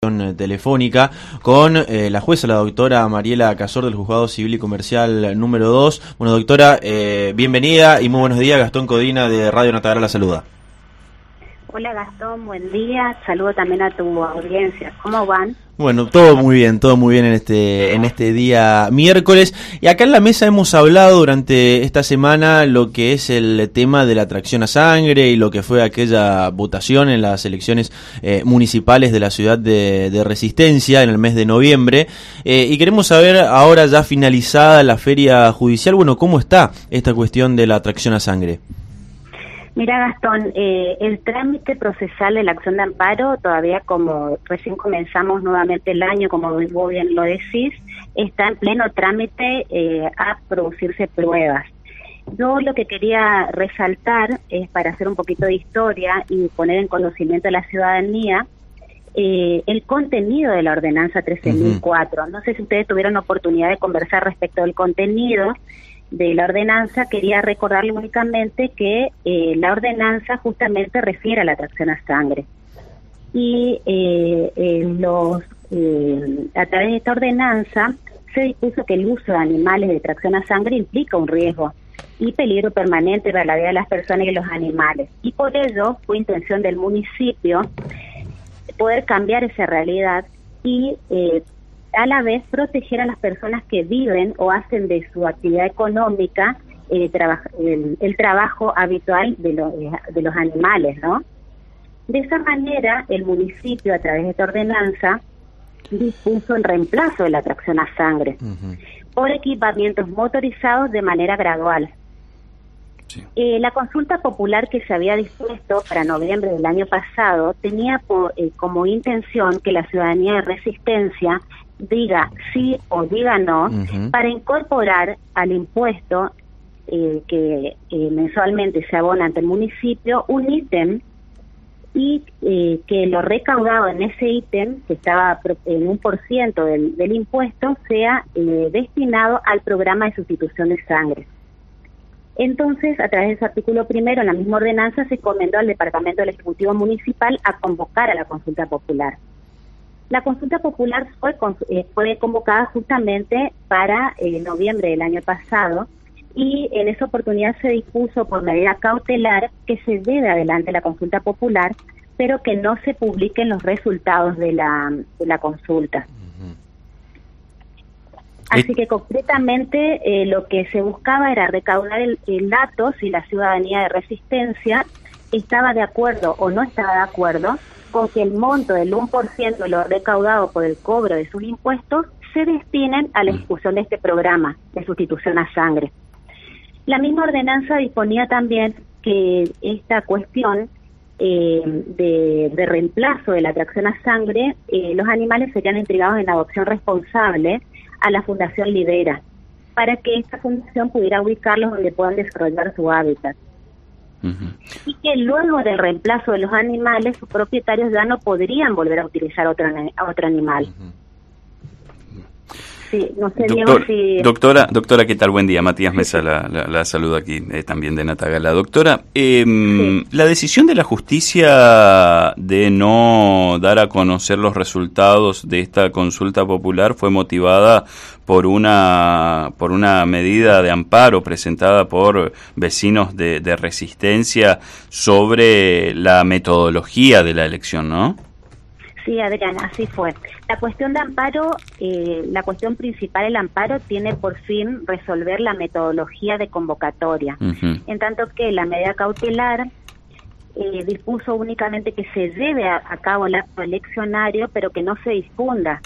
Telefónica con la jueza, la doctora Mariela Cazor del Juzgado Civil y Comercial número 2. Bueno, doctora, bienvenida y muy buenos días. Gastón Codina de Radio Natagalar la saluda. Hola Gastón, buen día. Saludo también a tu audiencia. ¿Cómo van? Bueno, todo muy bien en este día miércoles. Y acá en la mesa hemos hablado durante esta semana lo que es el tema de la tracción a sangre y lo que fue aquella votación en las elecciones municipales de la ciudad de Resistencia en el mes de noviembre. Y queremos saber, ahora ya finalizada la feria judicial, bueno, ¿cómo está esta cuestión de la tracción a sangre? Mira Gastón, el trámite procesal de la acción de amparo todavía, como recién comenzamos nuevamente el año, como vos bien lo decís, está en pleno trámite a producirse pruebas. Yo lo que quería resaltar es, para hacer un poquito de historia y poner en conocimiento de la ciudadanía, el contenido de la ordenanza 13.004. No sé si ustedes tuvieron oportunidad de conversar respecto del contenido de la ordenanza. Quería recordarle únicamente que la ordenanza justamente refiere a la tracción a sangre y a través de esta ordenanza se dispuso que el uso de animales de tracción a sangre implica un riesgo y peligro permanente para la vida de las personas y los animales, y por ello fue intención del municipio poder cambiar esa realidad y a la vez proteger a las personas que viven o hacen de su actividad económica el trabajo habitual de los animales, ¿no? De esa manera, el municipio, a través de esta ordenanza, dispuso el reemplazo de la tracción a sangre por equipamientos motorizados de manera gradual. Sí. La consulta popular que se había dispuesto para noviembre del año pasado tenía como intención que la ciudadanía de Resistencia diga sí o diga no, para incorporar al impuesto que mensualmente se abona ante el municipio un ítem y que lo recaudado en ese ítem, que estaba en 1% del impuesto, sea destinado al programa de sustitución de sangre. Entonces, a través de ese artículo primero, en la misma ordenanza, se encomendó al Departamento del Ejecutivo Municipal a convocar a la consulta popular. La consulta popular fue convocada justamente para noviembre del año pasado, y en esa oportunidad se dispuso por medida cautelar que se lleve adelante la consulta popular, pero que no se publiquen los resultados de la consulta. Así que concretamente lo que se buscaba era recaudar el dato si la ciudadanía de Resistencia estaba de acuerdo o no estaba de acuerdo con que el monto del 1% de lo recaudado por el cobro de sus impuestos se destinen a la ejecución de este programa de sustitución a sangre. La misma ordenanza disponía también que esta cuestión de reemplazo de la tracción a sangre, los animales serían entregados en adopción responsable a la Fundación Lidera, para que esta fundación pudiera ubicarlos donde puedan desarrollar su hábitat. Y que luego del reemplazo de los animales, sus propietarios ya no podrían volver a utilizar otro animal. Sí, no sé, Diego, si... Doctora, ¿qué tal? Buen día. Matías Mesa la saludo aquí, también de Natagalar. Doctora, sí. La decisión de la justicia de no dar a conocer los resultados de esta consulta popular fue motivada por una medida de amparo presentada por vecinos de Resistencia sobre la metodología de la elección, ¿no? Sí, Adriana, así fue. La cuestión de amparo, la cuestión principal del amparo tiene por fin resolver la metodología de convocatoria, en tanto que la medida cautelar dispuso únicamente que se lleve a cabo el acto eleccionario, pero que no se difunda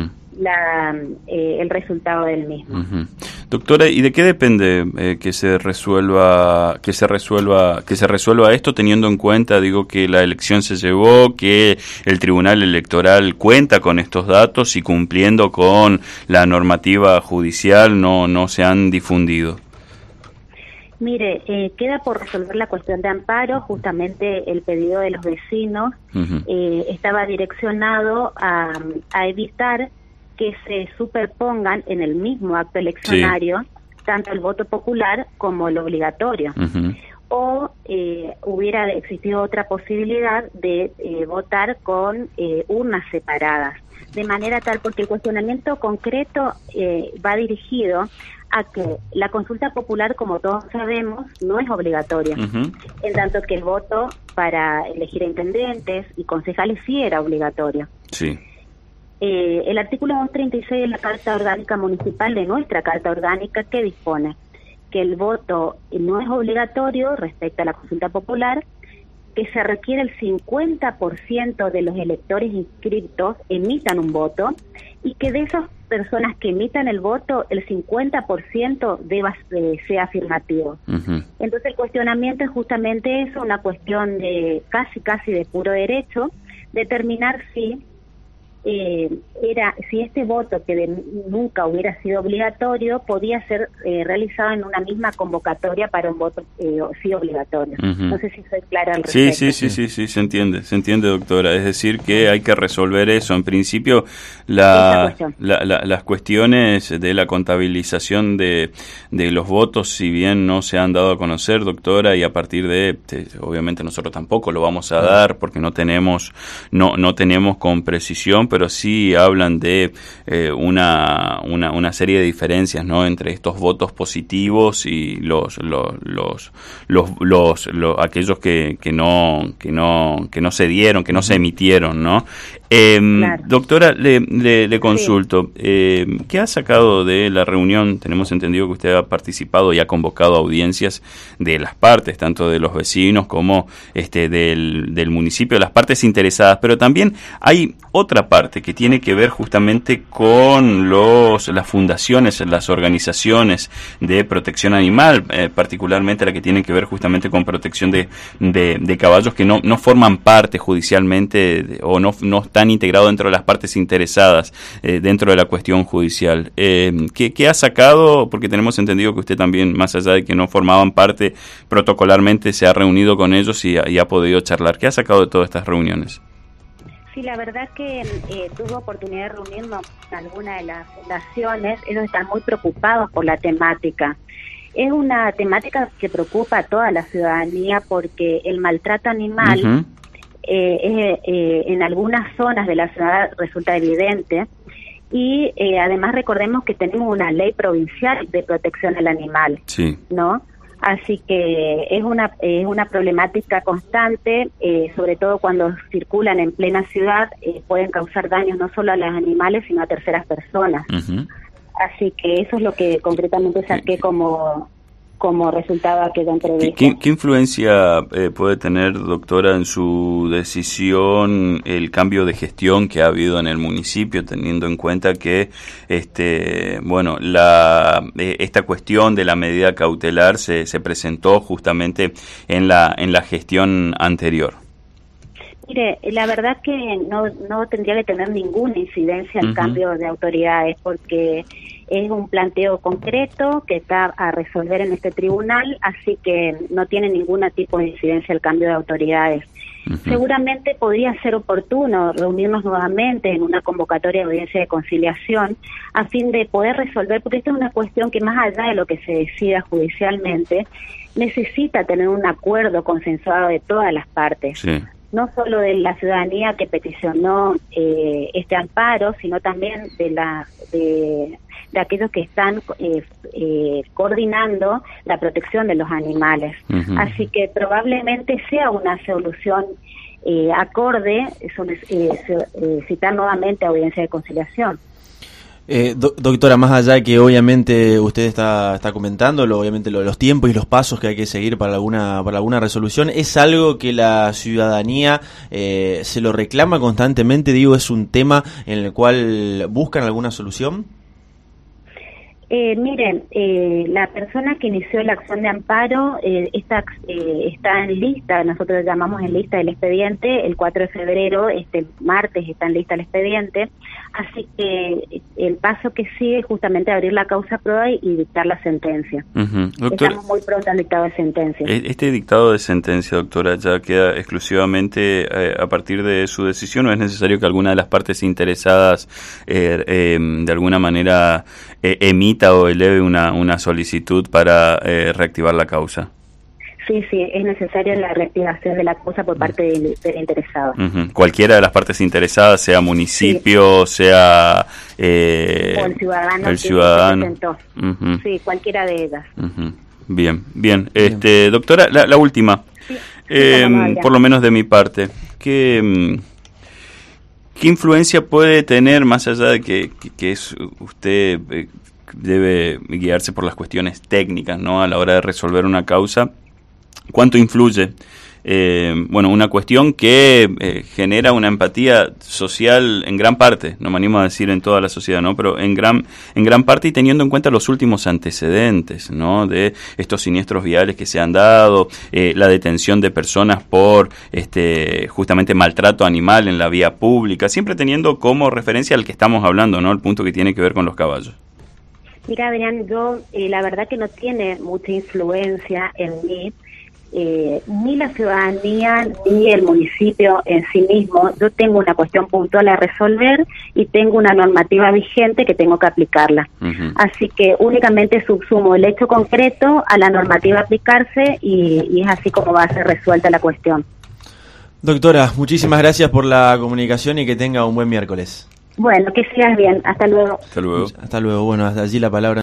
el resultado del mismo. Doctora, ¿y de qué depende que se resuelva esto, teniendo en cuenta, que la elección se llevó, que el Tribunal Electoral cuenta con estos datos y cumpliendo con la normativa judicial no se han difundido? Mire, queda por resolver la cuestión de amparo. Justamente el pedido de los vecinos estaba direccionado a evitar que se superpongan en el mismo acto eleccionario tanto el voto popular como el obligatorio. o hubiera existido otra posibilidad de votar con urnas separadas, de manera tal, porque el cuestionamiento concreto va dirigido a que la consulta popular, como todos sabemos, no es obligatoria, en tanto que el voto para elegir intendentes y concejales sí era obligatorio. Sí. El artículo 236 de la Carta Orgánica Municipal, de nuestra Carta Orgánica, que dispone que el voto no es obligatorio respecto a la consulta popular, que se requiere el 50% de los electores inscritos emitan un voto y que de esas personas que emitan el voto, el 50% sea afirmativo. Entonces el cuestionamiento es justamente eso, una cuestión de casi de puro derecho, determinar si este voto que nunca hubiera sido obligatorio podía ser realizado en una misma convocatoria para un voto sí obligatorio. No sé si soy clara al respecto. Sí, se entiende, doctora. Es decir, que hay que resolver eso. En principio, las cuestiones de la contabilización de los votos, si bien no se han dado a conocer, doctora, y a partir de, obviamente nosotros tampoco lo vamos a dar porque no tenemos con precisión, pero sí hablan de una serie de diferencias, ¿no?, entre estos votos positivos y aquellos que no se dieron, que no se emitieron, ¿no? Claro. Doctora, le consulto, ¿qué ha sacado de la reunión? Tenemos entendido que usted ha participado y ha convocado audiencias de las partes, tanto de los vecinos como del municipio, las partes interesadas, pero también hay otra parte que tiene que ver justamente con las fundaciones, las organizaciones de protección animal, particularmente la que tiene que ver justamente con protección de caballos que no forman parte judicialmente o no están integrados dentro de las partes interesadas dentro de la cuestión judicial. ¿Qué ha sacado? Porque tenemos entendido que usted también, más allá de que no formaban parte protocolarmente, se ha reunido con ellos y ha podido charlar. ¿Qué ha sacado de todas estas reuniones? Sí, la verdad que tuve oportunidad de reunirnos con algunas de las fundaciones. Ellos están muy preocupados por la temática. Es una temática que preocupa a toda la ciudadanía porque el maltrato animal en algunas zonas de la ciudad resulta evidente y además recordemos que tenemos una ley provincial de protección al animal, ¿no? Así que es una problemática constante, sobre todo cuando circulan en plena ciudad, pueden causar daños no solo a los animales, sino a terceras personas. Así que eso es lo que concretamente saqué como resultado de aquella entrevista. ¿Qué influencia puede tener, doctora, en su decisión el cambio de gestión que ha habido en el municipio, teniendo en cuenta que esta cuestión de la medida cautelar se presentó justamente en la gestión anterior? Mire, la verdad que no tendría que tener ninguna incidencia el cambio de autoridades, porque es un planteo concreto que está a resolver en este tribunal, así que no tiene ningún tipo de incidencia el cambio de autoridades. Seguramente podría ser oportuno reunirnos nuevamente en una convocatoria de audiencia de conciliación a fin de poder resolver, porque esta es una cuestión que más allá de lo que se decida judicialmente, necesita tener un acuerdo consensuado de todas las partes. No solo de la ciudadanía que peticionó este amparo, sino también de aquellos que están coordinando la protección de los animales. Así que probablemente sea una solución acorde citar nuevamente audiencia de conciliación. Doctora, más allá de que obviamente usted está comentando, obviamente los tiempos y los pasos que hay que seguir para alguna resolución, ¿es algo que la ciudadanía se lo reclama constantemente? Digo, ¿es un tema en el cual buscan alguna solución? Miren, la persona que inició la acción de amparo está en lista, nosotros llamamos en lista del expediente, el 4 de febrero, este martes está en lista el expediente, así que el paso que sigue es justamente abrir la causa prueba y dictar la sentencia. Doctor, estamos muy pronto al dictado de sentencia. ¿Este dictado de sentencia, doctora, ya queda exclusivamente a partir de su decisión o es necesario que alguna de las partes interesadas de alguna manera emita o eleve una solicitud para reactivar la causa? Sí, es necesaria la reactivación de la causa por parte del interesado. Cualquiera de las partes interesadas, sea municipio, sea o el ciudadano que se presentó. Sí, cualquiera de ellas. Bien. Doctora, la última, sí, por lo menos de mi parte, ¿qué influencia puede tener, más allá de que usted debe guiarse por las cuestiones técnicas, ¿no?, a la hora de resolver una causa? ¿Cuánto influye? Una cuestión que genera una empatía social en gran parte, no me animo a decir en toda la sociedad, ¿no?, pero en gran parte, y teniendo en cuenta los últimos antecedentes, ¿no?, de estos siniestros viales que se han dado, la detención de personas por justamente maltrato animal en la vía pública, siempre teniendo como referencia al que estamos hablando, ¿no?, el punto que tiene que ver con los caballos. Mira, Adrián, yo la verdad que no tiene mucha influencia en mí, ni la ciudadanía ni el municipio en sí mismo. Yo tengo una cuestión puntual a resolver y tengo una normativa vigente que tengo que aplicarla. Así que únicamente subsumo el hecho concreto a la normativa a aplicarse y es así como va a ser resuelta la cuestión. Doctora, muchísimas gracias por la comunicación y que tenga un buen miércoles. Bueno, que sigas bien. Hasta luego. Hasta luego. Hasta luego. Bueno, hasta allí la palabra.